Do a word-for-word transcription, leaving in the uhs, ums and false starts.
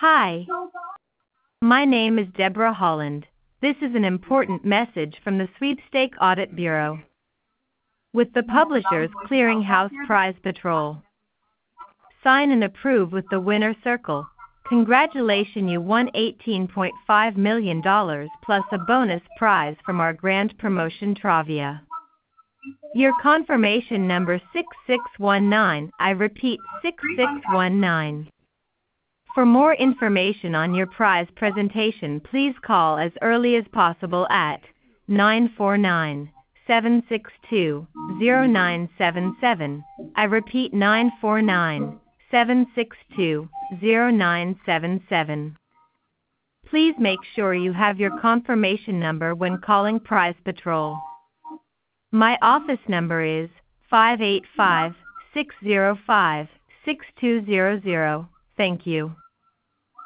Hi, my name is Deborah Holland. This is an important message from the Sweepstake Audit Bureau. With the Publishers Clearinghouse Prize Patrol. Sign and approve with the winner circle. Congratulations, you won eighteen point five million dollars plus a bonus prize from our grand promotion Travia. Your confirmation number six six one nine, I repeat six six one nine. For more information on your prize presentation, please call as early as possible at nine four nine, seven six two, zero nine seven seven. I repeat nine four nine, seven six two, zero nine seven seven. Please make sure you have your confirmation number when calling Prize Patrol. My office number is five eight five, six zero five, six two zero zero. Thank you.